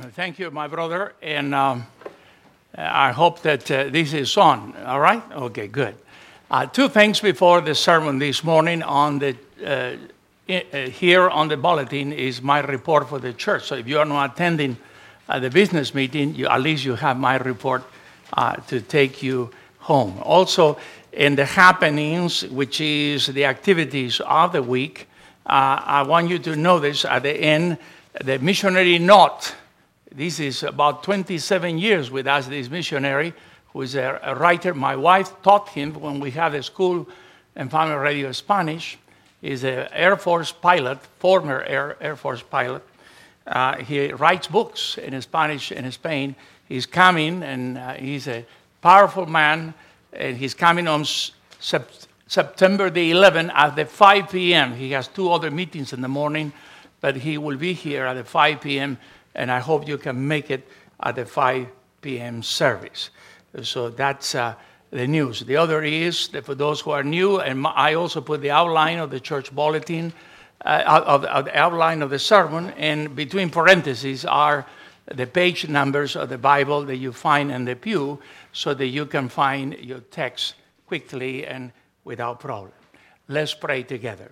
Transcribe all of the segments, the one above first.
Thank you, my brother, and I hope that this is on, all right? Okay, good. Two things before the sermon this morning on the here on the bulletin is my report for the church. So if you are not attending the business meeting, at least you have my report to take you home. Also, in the happenings, which is the activities of the week, I want you to notice at the end, the missionary note. This is about 27 years with us, this missionary, who is a writer. My wife taught him when we had a school in Family Radio Spanish. He's an Air Force pilot, former Air Force pilot. He writes books in Spanish and in Spain. He's coming, and he's a powerful man, and he's coming on September the 11th at the 5 p.m. He has two other meetings in the morning, but he will be here at the 5 p.m., and I hope you can make it at the 5 p.m. service. So that's the news. The other is that for those who are new, and I also put the outline of the church bulletin, of the outline of the sermon, and between parentheses are the page numbers of the Bible that you find in the pew so that you can find your text quickly and without problem. Let's pray together.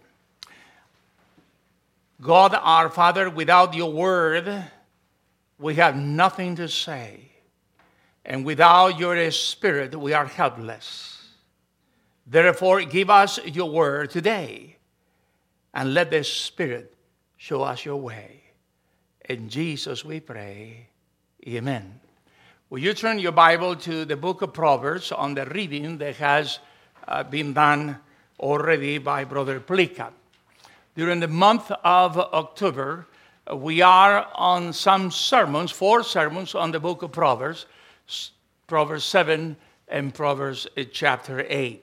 God, our Father, without your word, we have nothing to say. And without your Spirit, we are helpless. Therefore, give us your word today, and let the Spirit show us your way. In Jesus we pray. Amen. Will you turn your Bible to the book of Proverbs on the reading that has been done already by Brother Plica. During the month of October, we are on some sermons, 4 sermons on the book of Proverbs, Proverbs 7 and Proverbs chapter 8.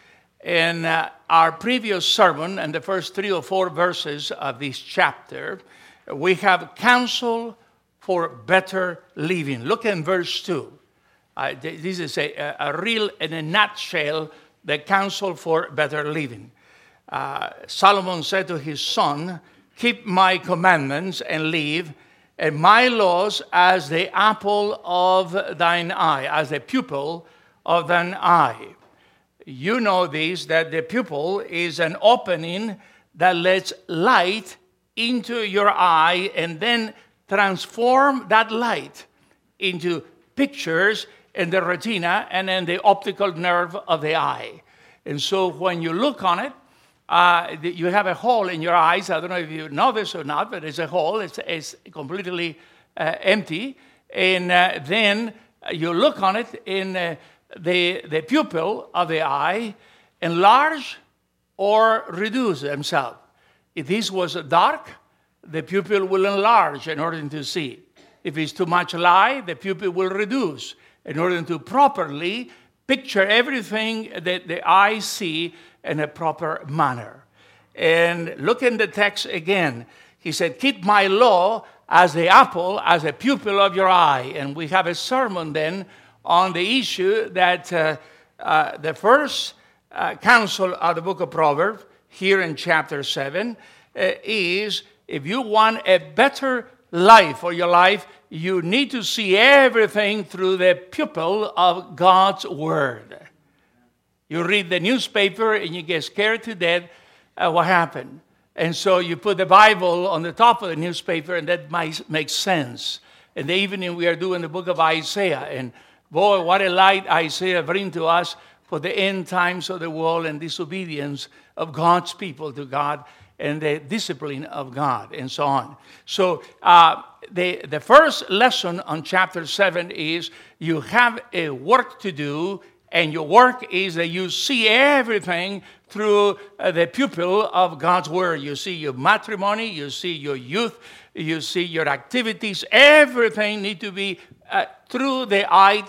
In our previous sermon, and the first 3 or 4 verses of this chapter, we have counsel for better living. Look in verse 2. This is a real, in a nutshell, the counsel for better living. Solomon said to his son, "Keep my commandments and live, and my laws as the apple of thine eye," as the pupil of thine eye. You know this, that the pupil is an opening that lets light into your eye and then transform that light into pictures in the retina and in the optical nerve of the eye. And so when you look on it, you have a hole in your eyes. I don't know if you know this or not, but it's a hole. It's completely empty. And then you look on it in the pupil of the eye, enlarge or reduce themselves. If this was dark, the pupil will enlarge in order to see. If it's too much light, the pupil will reduce in order to properly picture everything that the eyes see in a proper manner. And look in the text again. He said, "Keep my law as the apple, as a pupil of your eye." And we have a sermon then on the issue that the first counsel of the book of Proverbs, here in chapter 7, is if you want a better life for your life, you need to see everything through the pupil of God's word. You read the newspaper and you get scared to death. What happened? And so you put the Bible on the top of the newspaper, and that might make sense. In the evening, we are doing the book of Isaiah. And boy, what a light Isaiah brings to us for the end times of the world and disobedience of God's people to God and the discipline of God and so on. So the first lesson on chapter 7 is you have a work to do, and your work is that you see everything through the pupil of God's word. You see your matrimony, you see your youth, you see your activities. Everything needs to be through the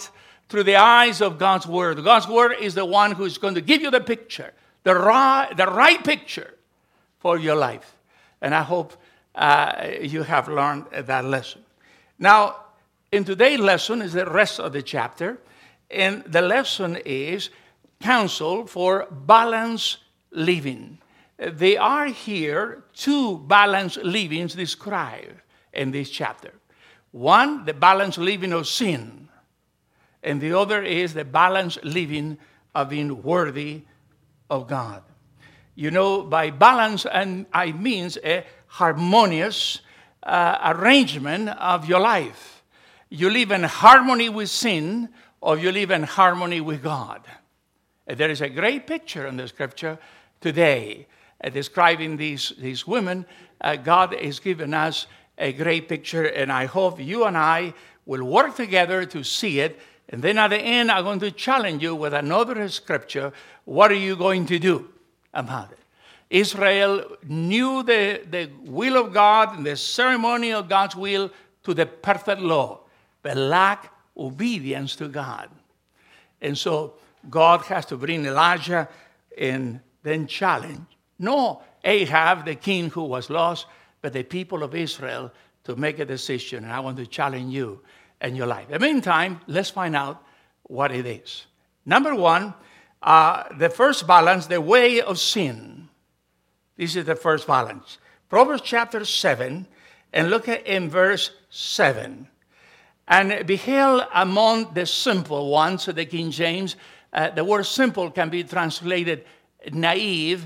eyes of God's word. God's word is the one who is going to give you the picture, the right picture for your life. And I hope you have learned that lesson. Now, in today's lesson is the rest of the chapter. And the lesson is counsel for balanced living. There are here 2 balanced livings described in this chapter. One, the balanced living of sin. And the other is the balanced living of being worthy of God. You know, by balance, and I means a harmonious arrangement of your life. You live in harmony with sin, or you live in harmony with God. There is a great picture in the scripture today describing these women. God has given us a great picture, and I hope you and I will work together to see it. And then at the end, I'm going to challenge you with another scripture. What are you going to do about it? Israel knew the will of God and the ceremony of God's will to the perfect law, but lacked obedience to God. And so God has to bring Elijah and then challenge, no Ahab, the king who was lost, but the people of Israel to make a decision. And I want to challenge you and your life. In the meantime, let's find out what it is. Number one, the first balance, the way of sin. This is the first balance. Proverbs chapter 7, and look at in verse 7. And beheld among the simple ones, the King James, the word simple can be translated naive,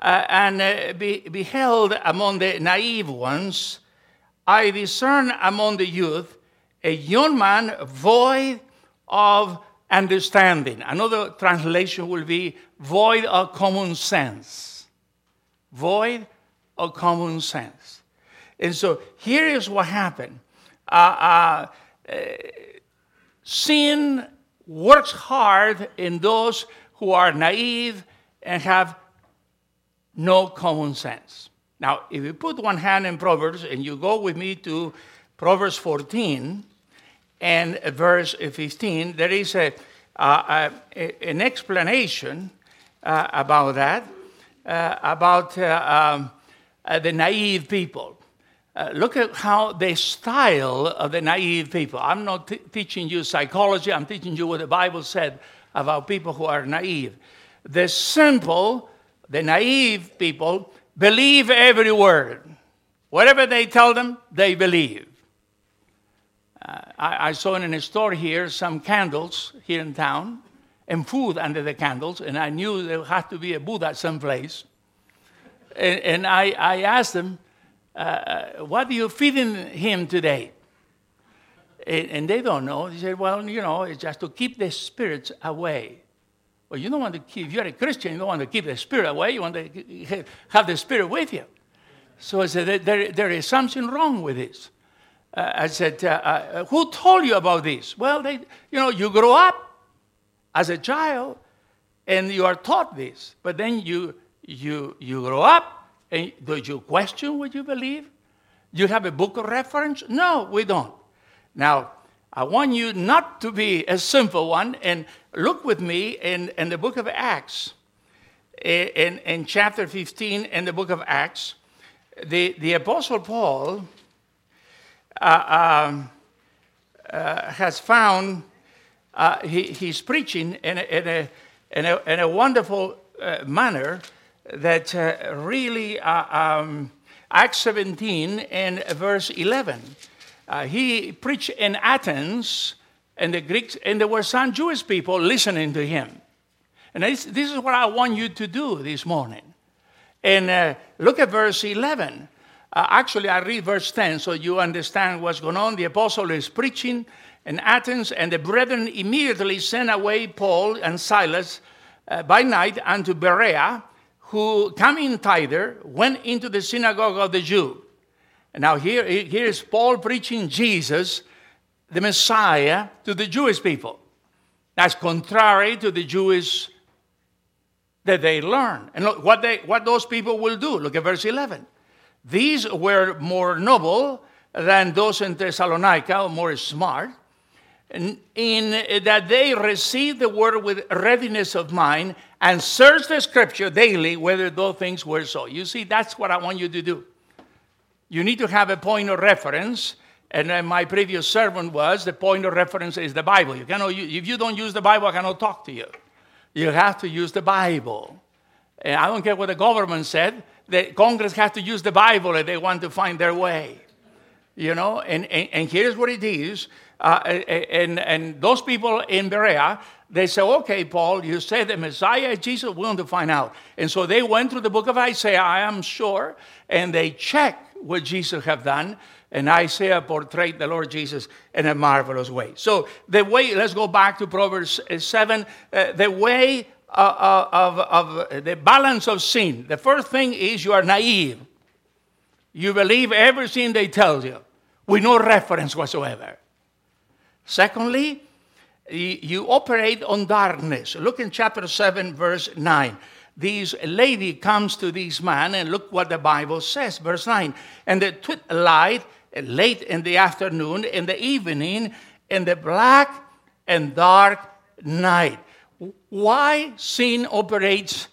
beheld among the naive ones, I discern among the youth a young man void of understanding. Another translation will be void of common sense. Void of common sense. And so here is what happened. Sin works hard in those who are naive and have no common sense. Now, if you put one hand in Proverbs and you go with me to Proverbs 14 and verse 15, there is an explanation about that, about the naive people. Look at how the style of the naive people. I'm not teaching you psychology. I'm teaching you what the Bible said about people who are naive. The simple, the naive people believe every word. Whatever they tell them, they believe. I saw in a store here some candles here in town and food under the candles, and I knew there had to be a Buddha someplace. And I asked them, what are you feeding him today? And they don't know. They said, well, you know, it's just to keep the spirits away. Well, you don't want to keep, if you're a Christian, you don't want to keep the spirit away. You want to have the spirit with you. So I said, there is something wrong with this. I said, who told you about this? Well, you grow up as a child and you are taught this. But then you grow up and do you question what you believe? Do you have a book of reference? No, we don't. Now, I want you not to be a simple one, and look with me in the book of Acts, in chapter 15 in the book of Acts. The Apostle Paul has found, he's preaching in a wonderful manner that really, Acts 17 and verse 11. He preached in Athens, and the Greeks, and there were some Jewish people listening to him. And this is what I want you to do this morning. And look at verse 11. Actually, I read verse 10 so you understand what's going on. The apostle is preaching in Athens, and the brethren immediately sent away Paul and Silas by night unto Berea, who, coming thither, went into the synagogue of the Jews. And now here is Paul preaching Jesus, the Messiah, to the Jewish people. That's contrary to the Jewish that they learn. And look what those people will do. Look at verse 11. These were more noble than those in Thessalonica, more smart, in that they received the word with readiness of mind and searched the scripture daily whether those things were so. You see, that's what I want you to do. You need to have a point of reference, and my previous sermon was the point of reference is the Bible. You cannot, if you don't use the Bible, I cannot talk to you. You have to use the Bible. And I don't care what the government said. The Congress has to use the Bible if they want to find their way. And here's what it is. And those people in Berea, they say, okay, Paul, you say the Messiah is Jesus, we want to find out. And so they went through the book of Isaiah, I am sure, and they checked what Jesus have done. And Isaiah portrayed the Lord Jesus in a marvelous way. So the way, let's go back to Proverbs 7, the way of the balance of sin. The first thing is you are naive. You believe everything they tell you with no reference whatsoever. Secondly, you operate on darkness. Look in chapter 7, verse 9. This lady comes to this man, and look what the Bible says, verse 9. And the twilight, late in the afternoon, in the evening, in the black and dark night. Why sin operates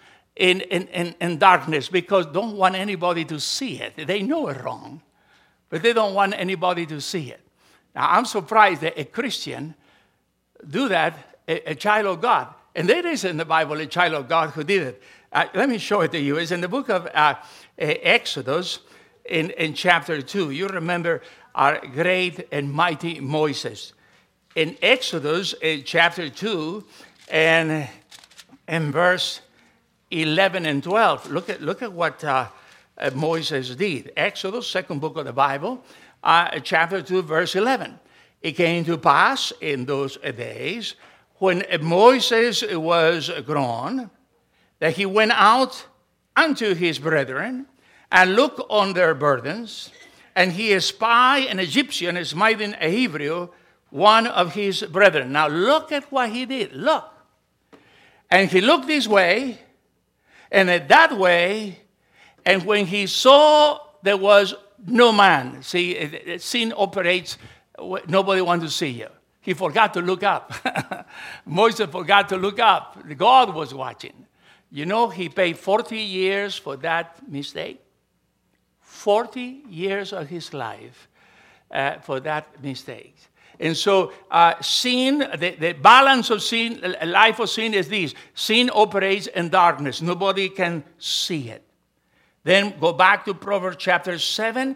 in darkness? Because they don't want anybody to see it. They know it's wrong, but they don't want anybody to see it. Now, I'm surprised that a Christian do that, a child of God. And there is in the Bible a child of God who did it. Let me show it to you. It's in the book of Exodus in chapter 2. You remember our great and mighty Moses. In Exodus chapter 2 and verse 11 and 12, look at what Moses did. Exodus, second book of the Bible, chapter 2, verse 11. It came to pass in those days when Moses was grown, that he went out unto his brethren and looked on their burdens, and he espied an Egyptian smiting a Hebrew, one of his brethren. Now look at what he did. Look. And he looked this way, and that way, and when he saw there was no man. See, sin operates, nobody wants to see you. He forgot to look up. Moses forgot to look up. God was watching. You know, he paid 40 years for that mistake. 40 years of his life for that mistake. And so sin, the balance of sin, life of sin is this. Sin operates in darkness. Nobody can see it. Then go back to Proverbs chapter 7.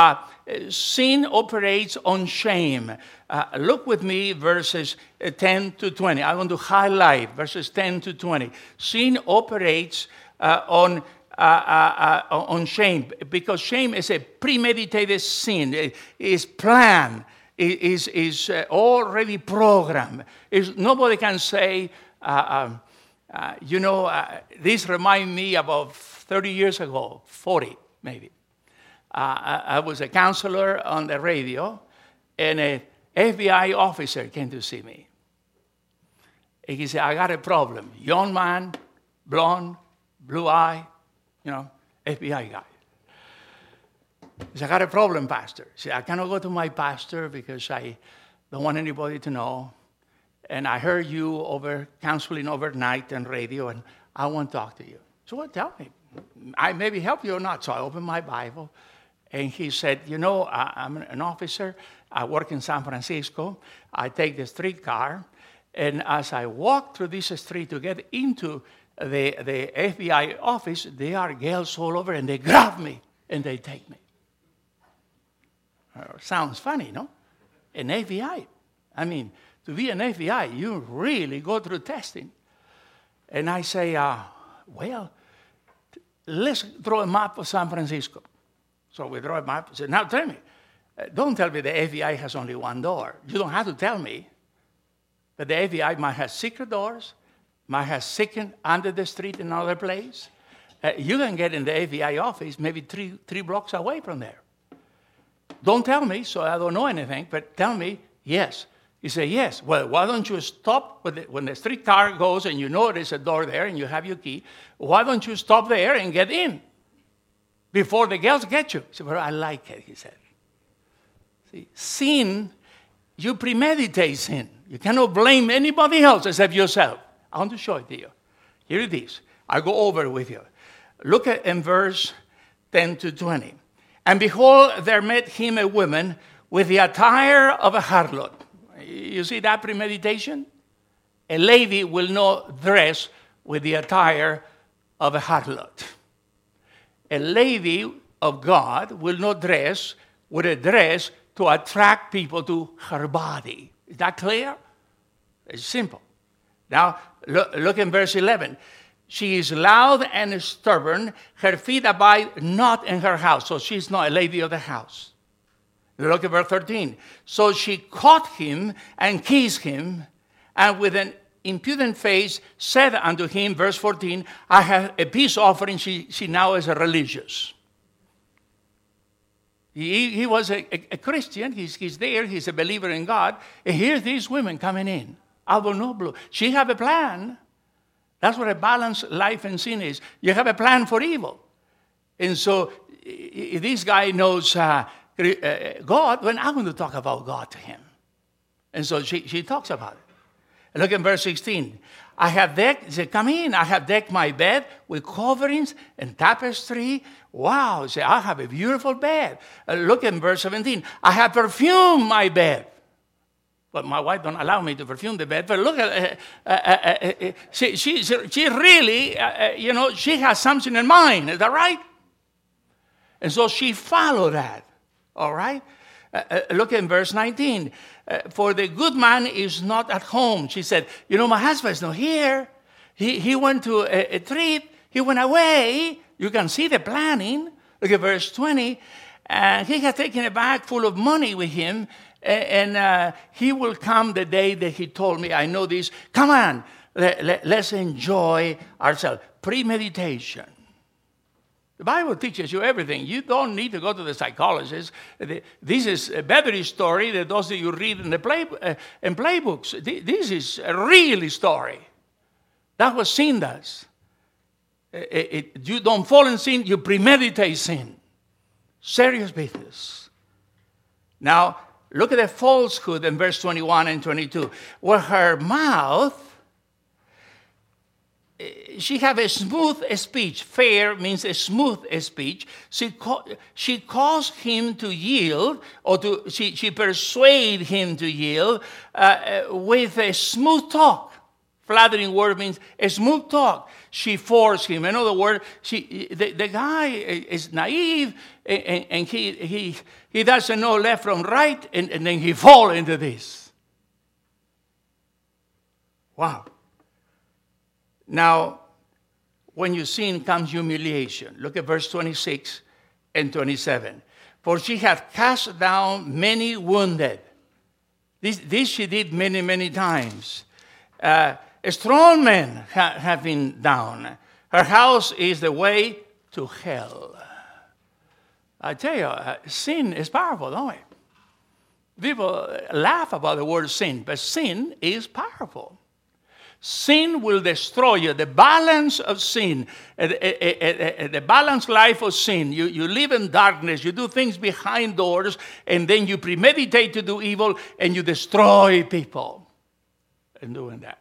Sin operates on shame. Look with me verses 10 to 20. I want to highlight verses 10 to 20. Sin operates on shame, because shame is a premeditated sin. It is planned. It is already programmed. Nobody can say, this reminds me about 30 years ago, 40 maybe. I was a counselor on the radio, and an FBI officer came to see me. And he said, I got a problem. Young man, blonde, blue eye, FBI guy. He said, I got a problem, Pastor. He said, I cannot go to my pastor because I don't want anybody to know. And I heard you counseling overnight on radio, and I want to talk to you. So what? Tell me. I maybe help you or not. So I opened my Bible, and he said, I'm an officer. I work in San Francisco. I take the streetcar, and as I walk through this street to get into the FBI office, there are girls all over, and they grab me, and they take me. Sounds funny, no? An FBI. I mean, to be an FBI, you really go through testing. And I say, let's draw a map of San Francisco. So we draw a map. I said, now tell me. Don't tell me the FBI has only one door. You don't have to tell me. But the FBI might have secret doors, might have secret under the street in another place. You can get in the FBI office maybe three blocks away from there. Don't tell me, so I don't know anything, but tell me, yes. He said, yes. Well, why don't you stop when the streetcar goes and you know there's a door there and you have your key? Why don't you stop there and get in before the girls get you? He said, well, I like it, he said. See, sin, you premeditate sin. You cannot blame anybody else except yourself. I want to show it to you. Here it is. I go over it with you. Look at in verse 10 to 20. And behold, there met him a woman with the attire of a harlot. You see that premeditation? A lady will not dress with the attire of a harlot. A lady of God will not dress with a dress to attract people to her body. Is that clear? It's simple. Now, look in verse 11. She is loud and stubborn. Her feet abide not in her house. So she's not a lady of the house. Look at verse 13. So she caught him and kissed him, and with an impudent face said unto him, verse 14, I have a peace offering. She now is a religious. He was a Christian. He's there. He's a believer in God. And here's these women coming in. Albo noblo. She have a plan. That's what a balanced life in sin is. You have a plan for evil. And so this guy knows God. When I'm going to talk about God to him. And so she talks about it. And look at verse 16. I have decked, say, come in. I have decked my bed with coverings and tapestry. Wow. Say, I have a beautiful bed. Look at verse 17. I have perfumed my bed. But my wife don't allow me to perfume the bed. But look at she really, she has something in mind. Is that right? And so she followed that. All right? Look at verse 19. For the good man is not at home. She said, my husband is not here. He went to a trip. He went away. You can see the planning. Look at verse 20. And he has taken a bag full of money with him. And he will come the day that he told me. I know this. Come on. Let's enjoy ourselves. Premeditation. The Bible teaches you everything. You don't need to go to the psychologist. This is a better story than those that you read in the playbooks. This is a real story. That's what sin does. You don't fall in sin, you premeditate sin. Serious business. Now, look at the falsehood in verse 21 and 22. Where her mouth, she have a smooth speech. Fair means a smooth speech. She caused him to yield, or she persuade him to yield with a smooth talk. Flattering word means a smooth talk. She forced him. In other words, the guy is naive, and he doesn't know left from right, and then he fall into this. Wow. Now, when you sin comes humiliation. Look at verse 26 and 27. For she hath cast down many wounded. This she did many, many times. Strong men have been down. Her house is the way to hell. I tell you, sin is powerful, don't it? People laugh about the word sin, but sin is powerful. Sin will destroy you. The balance of sin, the balanced life of sin. You live in darkness. You do things behind doors, and then you premeditate to do evil, and you destroy people in doing that.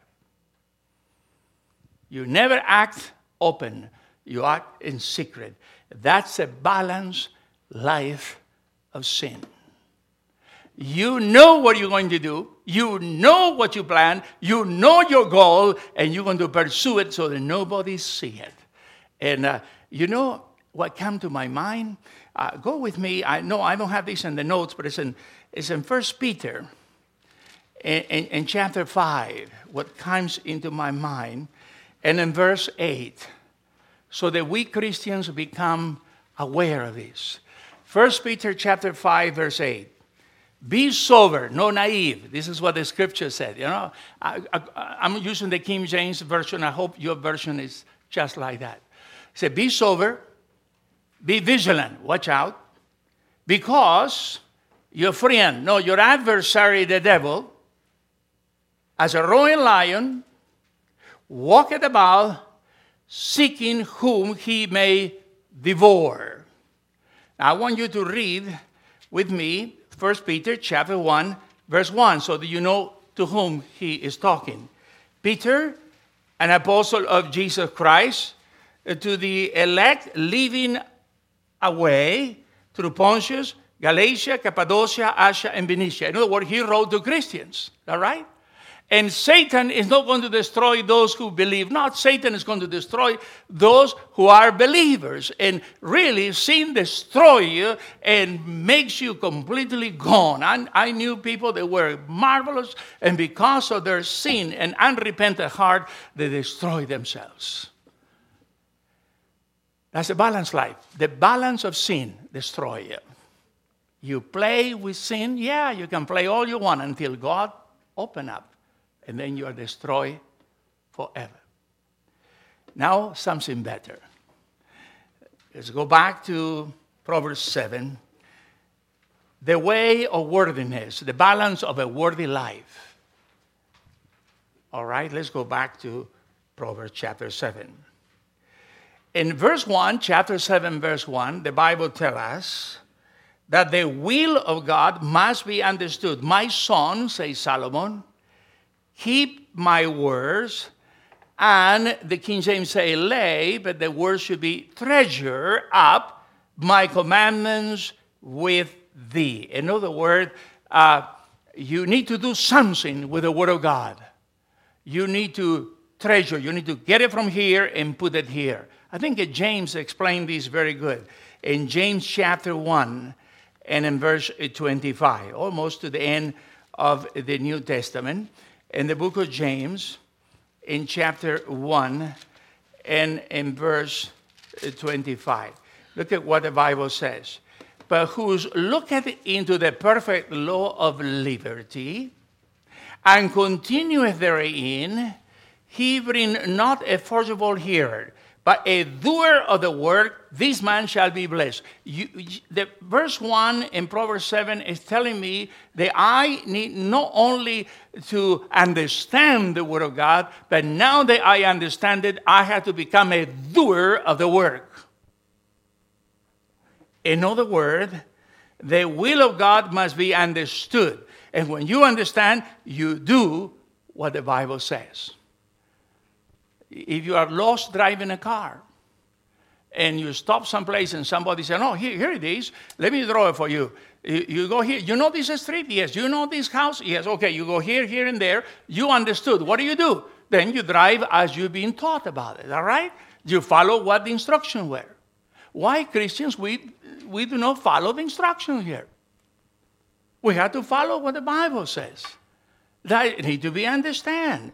You never act open. You act in secret. That's a balanced life of sin. You know what you're going to do. You know what you plan. You know your goal, and you're going to pursue it so that nobody sees it. And you know what came to my mind? Go with me. I know I don't have this in the notes, but it's in 1 Peter in chapter 5, what comes into my mind. And in verse 8, so that we Christians become aware of this. 1 Peter chapter 5, verse 8. Be sober, no naive. This is what the scripture said. I'm using the King James version. I hope your version is just like that. It said, be sober, be vigilant, watch out, because your friend, no, your adversary, the devil, as a roaring lion, walketh about, seeking whom he may devour. Now, I want you to read with me 1 Peter chapter 1, verse 1, so that you know to whom he is talking. Peter, an apostle of Jesus Christ, to the elect living away through Pontus, Galatia, Cappadocia, Asia, and Bithynia. In other words, he wrote to Christians, all right? And Satan is not going to destroy those who believe not. Satan is going to destroy those who are believers. And really, sin destroys you and makes you completely gone. I knew people that were marvelous, and because of their sin and unrepentant heart, they destroy themselves. That's a balanced life. The balance of sin destroys you. You play with sin, yeah, you can play all you want until God opens up. And then you are destroyed forever. Now, something better. Let's go back to Proverbs 7. The way of worthiness, the balance of a worthy life. All right, let's go back to Proverbs chapter 7. In verse 1, chapter 7, verse 1, the Bible tells us that the will of God must be understood. My son, says Solomon, keep my words, and the King James say lay, but the word should be treasure up my commandments with thee. In other words, you need to do something with the word of God. You need to treasure. You need to get it from here and put it here. I think that James explained this very good. In James chapter 1 and in verse 25, almost to the end of the New Testament, in the book of James, in chapter 1 and in verse 25. Look at what the Bible says. But whose looketh into the perfect law of liberty, and continueth therein, he bring not a forcible hearer, but a doer of the work, this man shall be blessed. The verse 1 in Proverbs 7 is telling me that I need not only to understand the word of God, but now that I understand it, I have to become a doer of the work. In other words, the will of God must be understood. And when you understand, you do what the Bible says. If you are lost driving a car and you stop someplace and somebody says, "Oh, here it is. Let me draw it for you." You go here. You know this street? Yes. You know this house? Yes. Okay, you go here, here, and there. You understood. What do? Then you drive as you've been taught about it, all right? You follow what the instructions were. Why, Christians, we do not follow the instructions here? We have to follow what the Bible says. That need to be understand.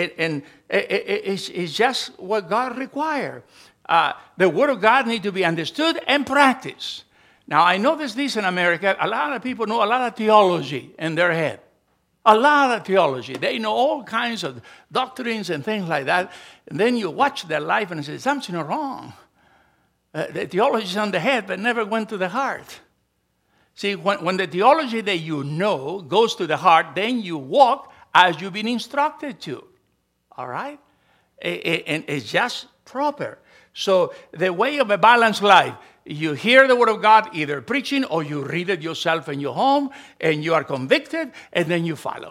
It's just what God requires. The Word of God needs to be understood and practiced. Now, I notice this in America. A lot of people know a lot of theology in their head. A lot of theology. They know all kinds of doctrines and things like that. And then you watch their life and say, something wrong. The theology is on the head, but never went to the heart. See, when the theology that you know goes to the heart, then you walk as you've been instructed to. All right? And it's just proper. So the way of a balanced life, you hear the Word of God either preaching or you read it yourself in your home and you are convicted and then you follow.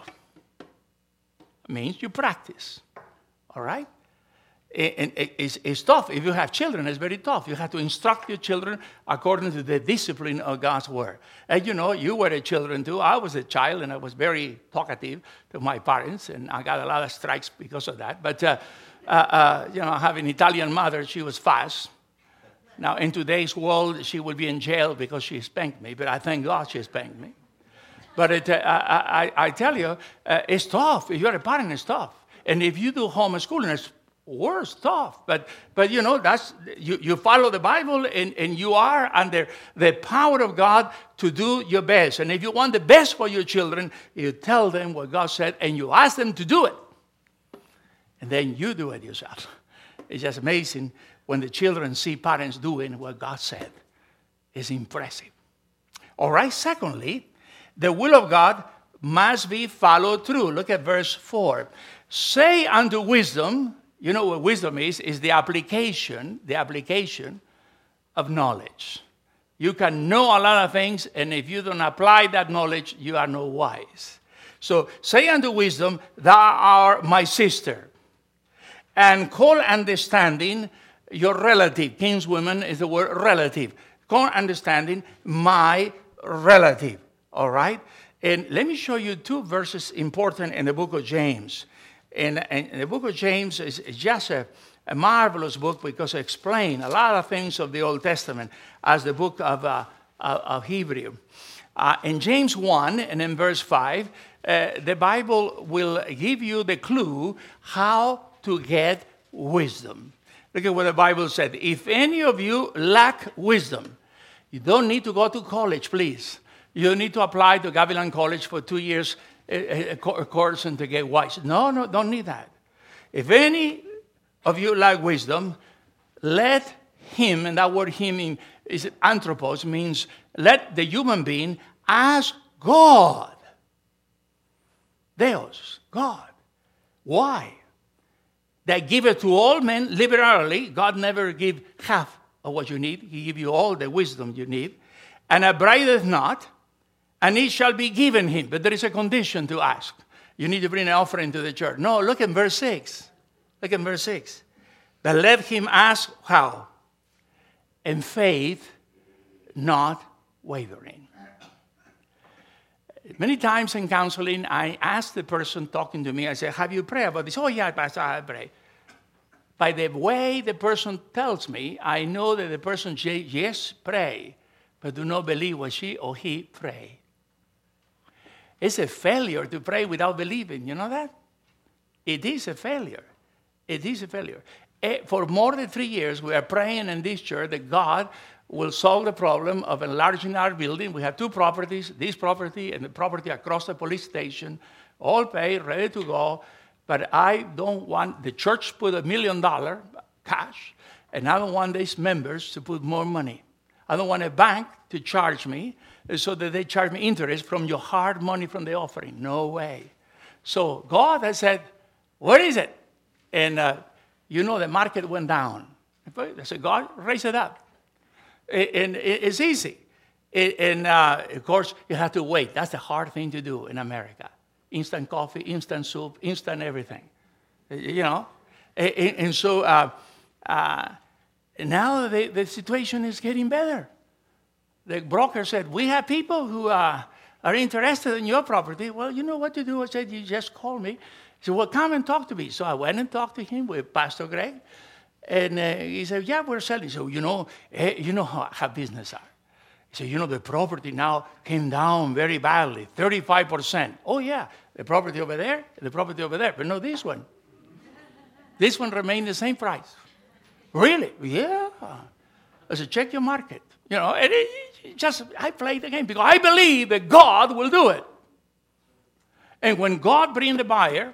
It means you practice. All right? And it's tough. If you have children, it's very tough. You have to instruct your children according to the discipline of God's Word. And you know, you were a children too. I was a child, and I was very talkative to my parents, and I got a lot of strikes because of that. But, you know, I have an Italian mother. She was fast. Now, in today's world, she would be in jail because she spanked me, but I thank God she spanked me. But I tell you, it's tough. If you're a parent, it's tough. And if you do homeschooling, it's worse, tough. But you know, that's you follow the Bible and you are under the power of God to do your best. And if you want the best for your children, you tell them what God said and you ask them to do it. And then you do it yourself. It's just amazing when the children see parents doing what God said. It's impressive. All right, secondly, the will of God must be followed through. Look at verse 4. Say unto wisdom. You know what wisdom is the application of knowledge. You can know a lot of things, and if you don't apply that knowledge, you are not wise. So say unto wisdom, thou art my sister, and call understanding your relative. Kinswoman is the word relative. Call understanding my relative, all right? And let me show you two verses important in the book of James. And the book of James is just a marvelous book because it explains a lot of things of the Old Testament as the book of Hebrew. In James 1 and in verse 5, the Bible will give you the clue how to get wisdom. Look at what the Bible said. If any of you lack wisdom, you don't need to go to college, please. You don't need to apply to Gavilan College for 2 years a course and to get wise. No, don't need that. If any of you lack wisdom, let him, and that word him is anthropos, means let the human being ask God. Deus, God. Why? That giveth to all men liberally. God never give half of what you need. He give you all the wisdom you need. And upbraideth not, and it shall be given him. But there is a condition to ask. You need to bring an offering to the church. No, look at verse 6. Look at verse 6. But let him ask how? In faith, not wavering. Many times in counseling, I ask the person talking to me, I say, have you prayed about this? Oh, yeah, Pastor, I pray. By the way the person tells me, I know that the person says, yes, pray, but do not believe what she or he pray. It's a failure to pray without believing. You know that? It is a failure. It is a failure. For more than 3 years, we are praying in this church that God will solve the problem of enlarging our building. We have two properties, this property and the property across the police station, all paid, ready to go. But I don't want the church to put $1 million cash, and I don't want these members to put more money. I don't want a bank to charge me so that they charge me interest from your hard money from the offering. No way. So God has said, what is it? And the market went down. I said, God, raise it up. And it's easy. And of course, you have to wait. That's the hard thing to do in America. Instant coffee, instant soup, instant everything. And so now the situation is getting better. The broker said, we have people who are interested in your property. Well, you know what to do. I said, you just call me. He said, well, come and talk to me. So I went and talked to him with Pastor Greg. And he said, yeah, we're selling. So, you know how business are. He said, the property now came down very badly, 35%. Oh, yeah, the property over there, the property over there. But no, this one. This one remained the same price. Really? Yeah. I said, check your market. And I played the game because I believe that God will do it. And when God brings the buyer,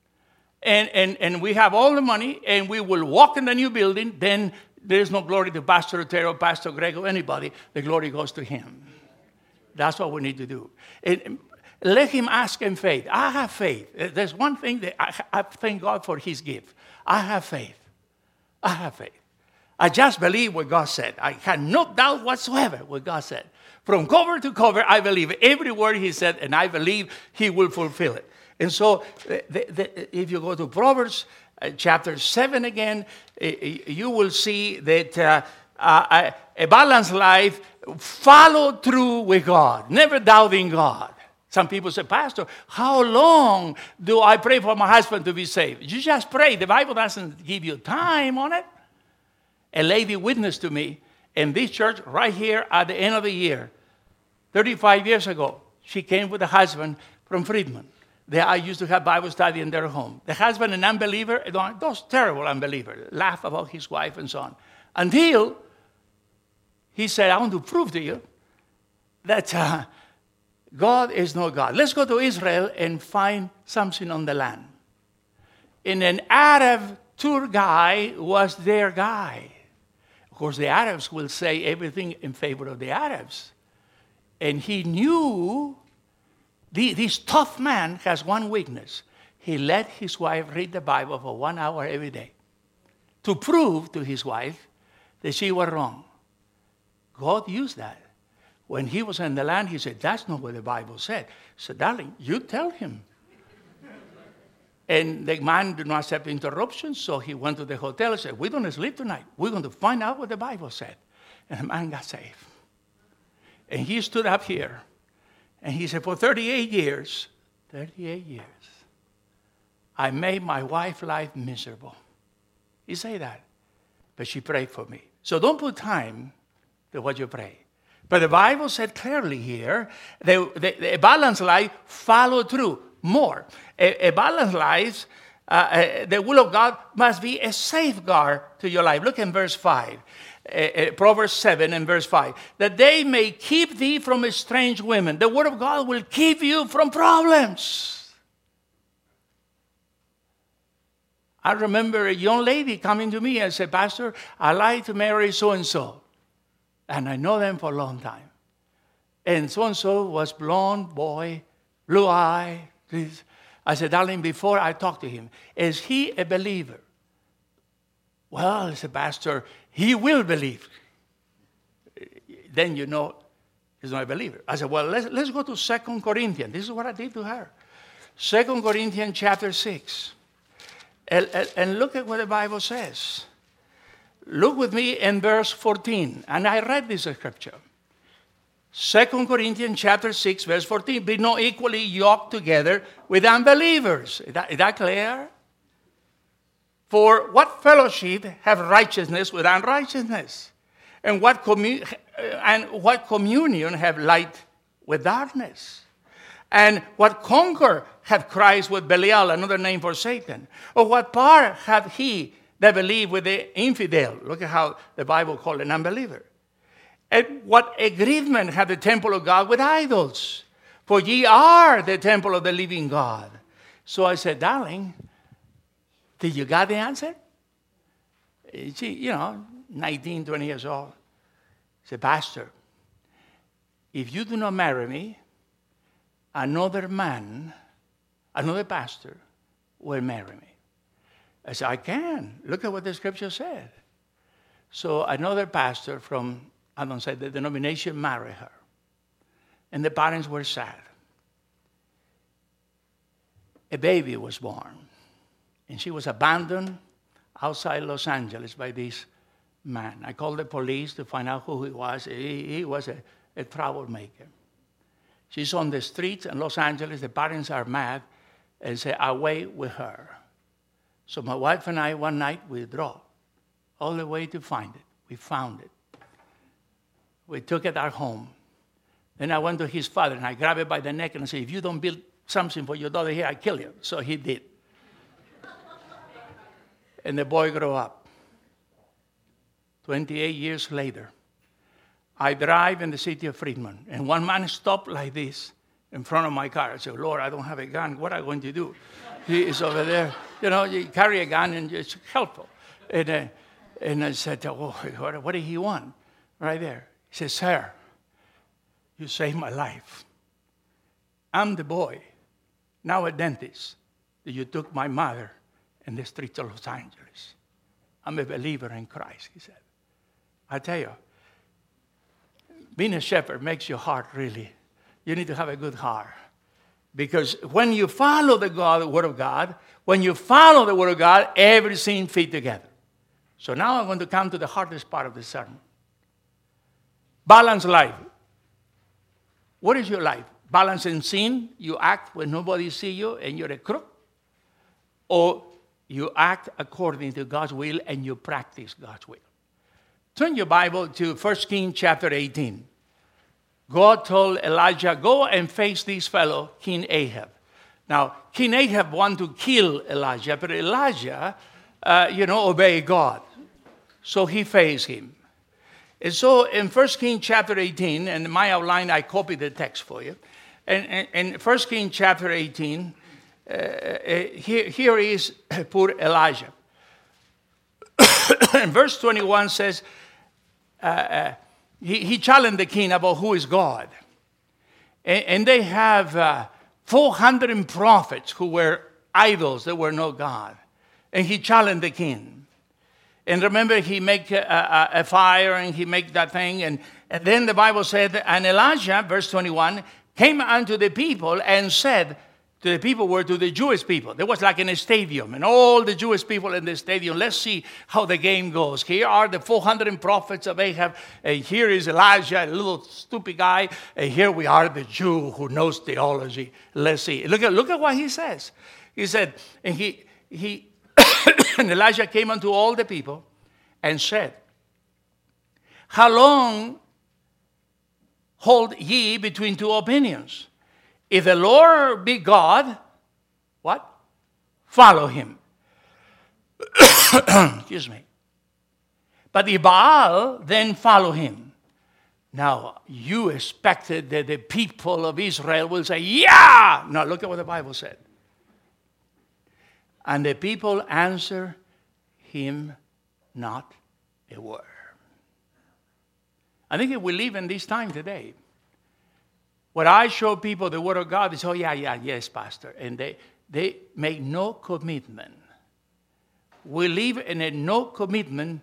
and we have all the money, and we will walk in the new building, then there is no glory to Pastor Otero, Pastor Greg, or anybody. The glory goes to him. That's what we need to do. And let him ask in faith. I have faith. There's one thing that I thank God for his gift. I have faith. I have faith. I just believe what God said. I had no doubt whatsoever what God said. From cover to cover, I believe every word he said, and I believe he will fulfill it. And so if you go to Proverbs chapter 7 again, you will see that a balanced life, follow through with God, never doubting God. Some people say, Pastor, how long do I pray for my husband to be saved? You just pray. The Bible doesn't give you time on it. A lady witnessed to me in this church right here at the end of the year, 35 years ago. She came with a husband from Friedman. I used to have Bible study in their home. The husband, an unbeliever, those terrible unbelievers, laugh about his wife and so on. Until he said, I want to prove to you that God is no God. Let's go to Israel and find something on the land. And an Arab tour guy was their guy. Of course, the Arabs will say everything in favor of the Arabs. And he knew this tough man has one weakness. He let his wife read the Bible for 1 hour every day to prove to his wife that she was wrong. God used that. When he was in the land, he said, that's not what the Bible said. He said, darling, you tell him. And the man did not accept interruptions, so he went to the hotel and said, we're going to sleep tonight. We're going to find out what the Bible said. And the man got saved. And he stood up here. And he said, for 38 years, I made my wife's life miserable. He said that. But she prayed for me. So don't put time to what you pray. But the Bible said clearly here, a balanced life follow through more. A balanced life, the will of God must be a safeguard to your life. Look in verse 5. Proverbs 7 and verse 5. That they may keep thee from strange women. The word of God will keep you from problems. I remember a young lady coming to me and said, Pastor, I'd like to marry so-and-so. And I know them for a long time. And so-and-so was blonde boy, blue eye. I said, darling, before I talk to him, is he a believer? Well, I said, Pastor, he will believe. Then you know he's not a believer. I said, well, let's go to 2 Corinthians. This is what I did to her. 2 Corinthians chapter 6. And look at what the Bible says. Look with me in verse 14. And I read this scripture. 2 Corinthians chapter 6, verse 14. Be not equally yoked together with unbelievers. Is that clear? For what fellowship have righteousness with unrighteousness? And what communion have light with darkness? And what concord hath Christ with Belial, another name for Satan? Or what part hath he that believe with the infidel? Look at how the Bible called an unbeliever. And what agreement hath the temple of God with idols? For ye are the temple of the living God. So I said, darling, did you got the answer? She, 19, 20 years old. I said, Pastor, if you do not marry me, another man, another pastor will marry me. I said, I can. Look at what the scripture said. So another pastor from, the denomination married her. And the parents were sad. A baby was born. And she was abandoned outside Los Angeles by this man. I called the police to find out who he was. He was a troublemaker. She's on the streets in Los Angeles. The parents are mad and say, away with her. So my wife and I, one night, we drove all the way to find it. We found it. We took it at home. Then I went to his father, and I grabbed it by the neck and said, if you don't build something for your daughter here, I kill you. So he did. And the boy grew up. 28 years later, I drive in the city of Fremont, and one man stopped like this in front of my car. I said, Lord, I don't have a gun. What am I going to do? He is over there. You carry a gun, and it's helpful. And I said, oh, what did he want? Right there. He said, sir, you saved my life. I'm the boy, now a dentist, that you took my mother in the streets of Los Angeles. I'm a believer in Christ, he said. I tell you, being a shepherd makes your heart really, you need to have a good heart. Because when you follow the Word of God, everything fits together. So now I'm going to come to the hardest part of the sermon. Balanced life. What is your life? Balance in sin, you act when nobody sees you and you're a crook. Or you act according to God's will and you practice God's will. Turn your Bible to 1 Kings chapter 18. God told Elijah, go and face this fellow, King Ahab. Now, King Ahab wanted to kill Elijah, but Elijah, obeyed God. So he faced him. And so in 1 Kings chapter 18, and in my outline, I copied the text for you. And in 1 Kings chapter 18, here is poor Elijah. And verse 21 says, he challenged the king about who is God. And they have 400 prophets who were idols that were no God. And he challenged the king. And remember, he make a fire and he make that thing. And then the Bible said, and Elijah, verse 21, came unto the people and said to the people were to the Jewish people. There was like in a stadium, and all the Jewish people in the stadium. Let's see how the game goes. Here are the 400 prophets of Ahab, and here is Elijah, a little stupid guy, and here we are, the Jew who knows theology. Let's see. Look at what he says. He said, and he and Elijah came unto all the people and said, how long hold ye between two opinions? If the Lord be God, what? Follow him. Excuse me. But if Baal, then follow him. Now, you expected that the people of Israel will say, yeah! Now, look at what the Bible said. And the people answer him not a word. I think if we live in this time today, when I show people the Word of God, they say, oh, yes, Pastor. And they make no commitment. We live in a no commitment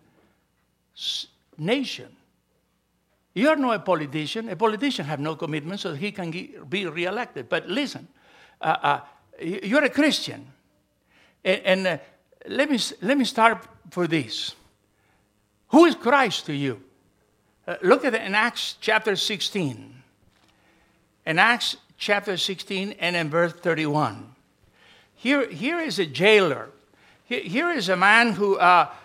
nation. You're not a politician. A politician has no commitment so he can be reelected. But listen, you're a Christian. And let me start for this. Who is Christ to you? Look at it in Acts chapter 16. In Acts chapter 16 and in verse 31. Here is a jailer. Here is a man who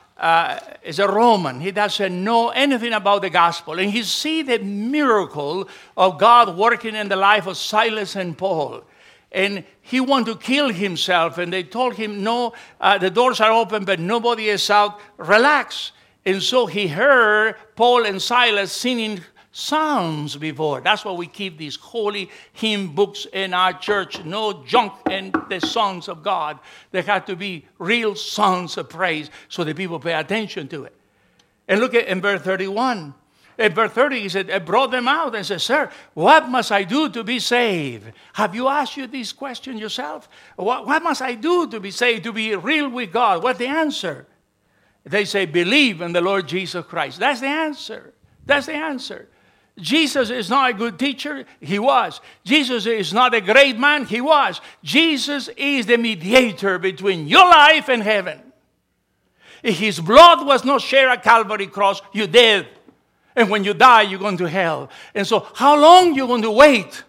is a Roman. He doesn't know anything about the gospel. And he sees the miracle of God working in the life of Silas and Paul. And he wanted to kill himself. And they told him, no, the doors are open, but nobody is out. Relax. And so he heard Paul and Silas singing psalms before. That's why we keep these holy hymn books in our church. No junk in the songs of God. They have to be real songs of praise so the people pay attention to it. And look at in verse 31. In verse 30, he said, I brought them out and said, sir, what must I do to be saved? Have you asked you this question yourself? What must I do to be saved, to be real with God? What's the answer? They say, believe in the Lord Jesus Christ. That's the answer. That's the answer. Jesus is not a good teacher. He was. Jesus is not a great man. He was. Jesus is the mediator between your life and heaven. If his blood was not shed at Calvary cross, you're dead. And when you die, you're going to hell. And so how long you going to wait?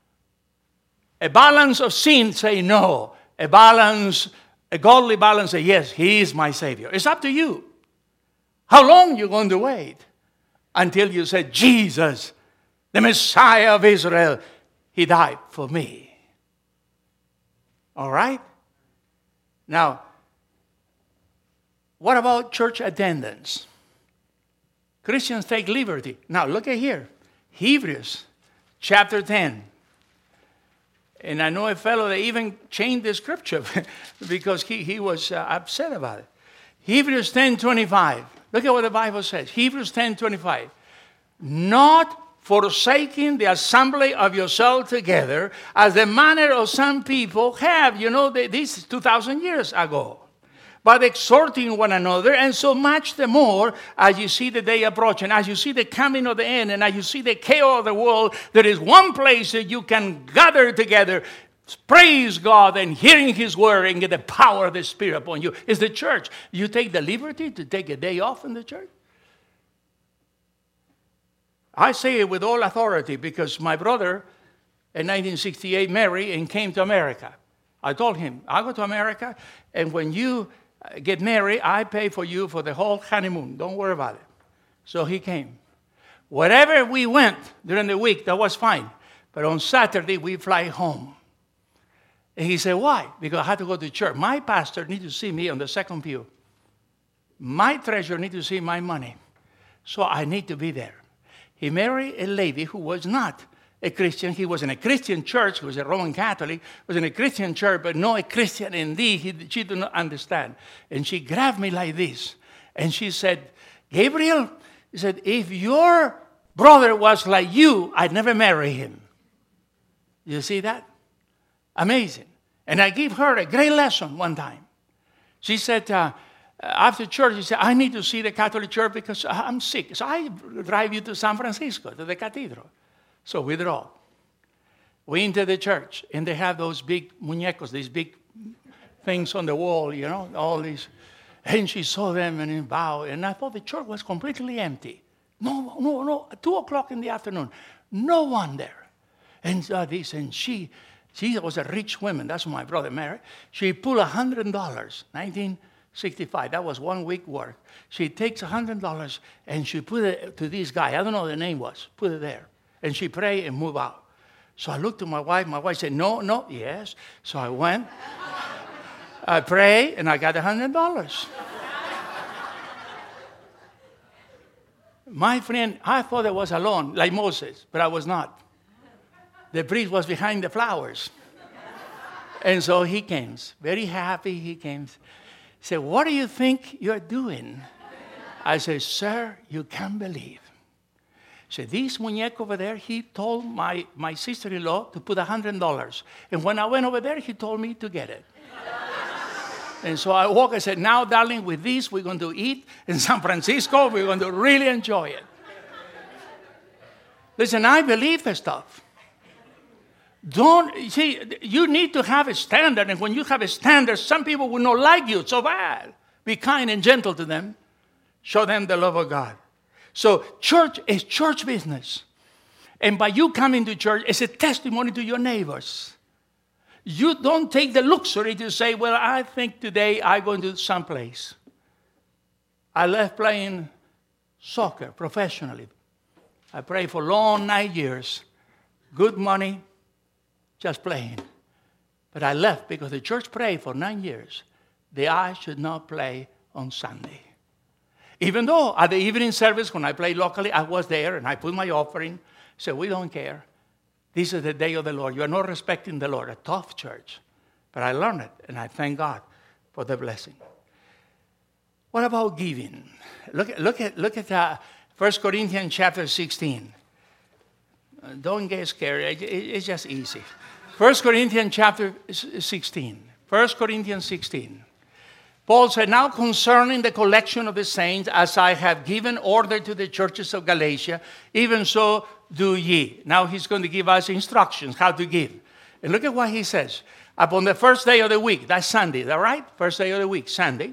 A balance of sin say no. A godly balance say yes, he is my Savior. It's up to you. How long you going to wait? Until you say, Jesus, the Messiah of Israel, he died for me. All right? Now, what about church attendance? Christians take liberty. Now, look at here. Hebrews chapter 10. And I know a fellow that even changed the scripture because he was upset about it. Hebrews 10:25. Look at what the Bible says. Hebrews 10:25. Not forsaking the assembly of yourselves together, as the manner of some people have. You know, this is 2,000 years ago. But exhorting one another, and so much the more as you see the day approaching, as you see the coming of the end, and as you see the chaos of the world, there is one place that you can gather together, praise God, and hearing his word, and get the power of the Spirit upon you. It's the church. You take the liberty to take a day off in the church? I say it with all authority because my brother in 1968 married and came to America. I told him, I'll go to America, and when you get married, I pay for you for the whole honeymoon. Don't worry about it. So he came. Wherever we went during the week, that was fine. But on Saturday, we fly home. And he said, why? Because I had to go to church. My pastor needs to see me on the second pew. My treasurer needs to see my money. So I need to be there. He married a lady who was not a Christian. He was in a Christian church. He was a Roman Catholic. He was in a Christian church, but not a Christian indeed. She did not understand. And she grabbed me like this. And she said, Gabriel, he said, if your brother was like you, I'd never marry him. You see that? Amazing. And I gave her a great lesson one time. She said, after church, she said, I need to see the Catholic Church because I'm sick. So I drive you to San Francisco, to the cathedral. So we drove. We entered the church, and they have those big muñecos, these big things on the wall, all these. And she saw them and bowed. And I thought the church was completely empty. No. 2 o'clock in the afternoon. No one there. And she was a rich woman. That's my brother married. She pulled $100, 1965. That was 1 week work. She takes $100 and she put it to this guy. I don't know what the name was. Put it there. And she prayed and moved out. So I looked to my wife. My wife said, no, yes. So I went. I prayed, and I got $100. My friend, I thought I was alone, like Moses, but I was not. The priest was behind the flowers. And so he came, very happy he came. He said, what do you think you're doing? I said, sir, you can't believe. He said, this muñeco over there, he told my sister-in-law to put $100. And when I went over there, he told me to get it. And so I walked and said, now, darling, with this, we're going to eat in San Francisco. We're going to really enjoy it. Listen, I believe the stuff. You need to have a standard. And when you have a standard, some people will not like you so bad. Be kind and gentle to them. Show them the love of God. So church is church business. And by you coming to church, it's a testimony to your neighbors. You don't take the luxury to say, well, I think today I'm going to someplace. I left playing soccer professionally. I played for long 9 years. Good money, just playing. But I left because the church prayed for 9 years that I should not play on Sunday. Even though at the evening service, when I played locally, I was there and I put my offering. So we don't care. This is the day of the Lord. You are not respecting the Lord. A tough church. But I learned it, and I thank God for the blessing. What about giving? Look at 1 Corinthians chapter 16. Don't get scared. It's just easy. 1 Corinthians chapter 16. 1 Corinthians 16. Paul said, now concerning the collection of the saints, as I have given order to the churches of Galatia, even so do ye. Now he's going to give us instructions how to give. And look at what he says. Upon the first day of the week, that's Sunday, is that right? First day of the week, Sunday.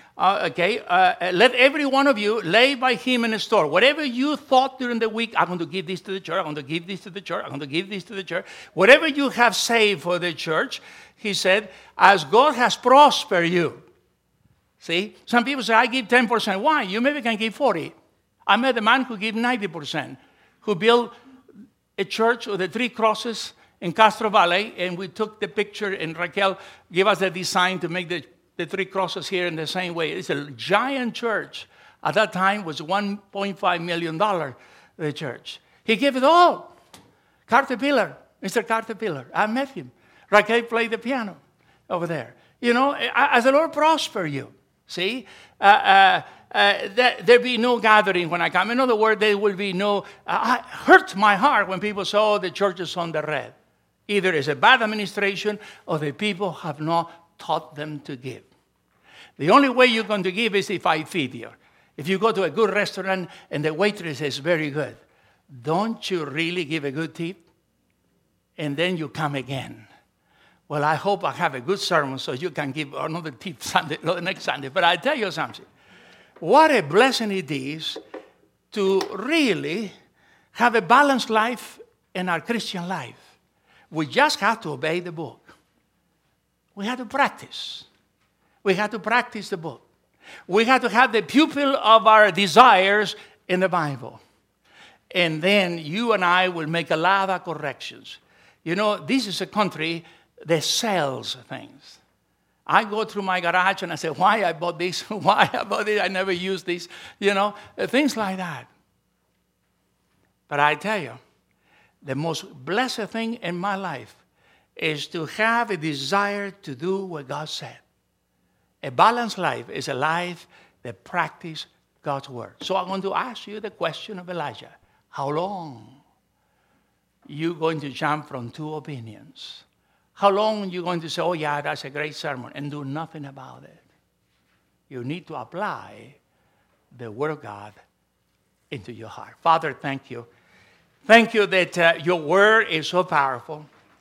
Let every one of you lay by him in a store. Whatever you thought during the week, I'm going to give this to the church, I'm going to give this to the church, I'm going to give this to the church. Whatever you have saved for the church, he said, as God has prospered you. See, some people say, I give 10%. Why? You maybe can give 40%. I met a man who gave 90%, who built a church with the 3 crosses in Castro Valley, and we took the picture, and Raquel gave us the design to make the 3 crosses here in the same way. It's a giant church. At that time, it was $1.5 million, the church. He gave it all. Caterpillar, Mr. Caterpillar. I met him. Raquel played the piano over there. You know, as the Lord prosper you. See, there be no gathering when I come. In other words, there will be no. It hurts my heart when people say, "Oh, the church is on the red." Either it's a bad administration or the people have not taught them to give. The only way you're going to give is if I feed you. If you go to a good restaurant and the waitress is very good, don't you really give a good tip? And then you come again. Well, I hope I have a good sermon so you can give another tip Sunday, next Sunday. But I tell you something. What a blessing it is to really have a balanced life in our Christian life. We just have to obey the book. We have to practice. We have to practice the book. We have to have the pupil of our desires in the Bible. And then you and I will make a lot of corrections. You know, this is a country that sells things. I go through my garage and I say, why I bought this? Why I bought it? I never used this. You know, things like that. But I tell you, the most blessed thing in my life is to have a desire to do what God said. A balanced life is a life that practices God's word. So I'm going to ask you the question of Elijah. How long are you going to jump from 2 opinions? How long are you going to say, oh yeah, that's a great sermon, and do nothing about it? You need to apply the word of God into your heart. Father, thank you. Thank you that your word is so powerful.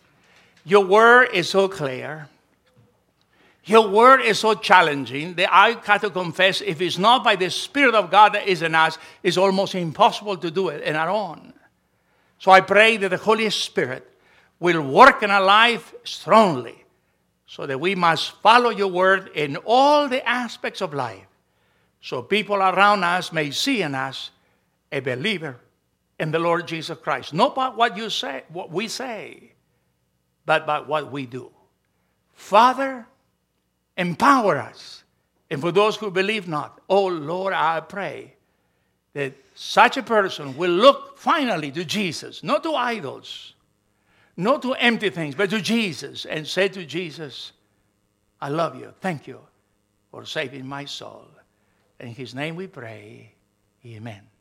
Your word is so clear. Your word is so challenging that I got to confess, if it's not by the Spirit of God that is in us, it's almost impossible to do it in our own. So I pray that the Holy Spirit will work in our life strongly so that we must follow your word in all the aspects of life, so people around us may see in us a believer in the Lord Jesus Christ. Not by what you say, what we say, but by what we do. Father, empower us. And for those who believe not, oh Lord, I pray that such a person will look finally to Jesus, not to idols, not to empty things, but to Jesus, and say to Jesus, I love you. Thank you for saving my soul. In his name we pray. Amen.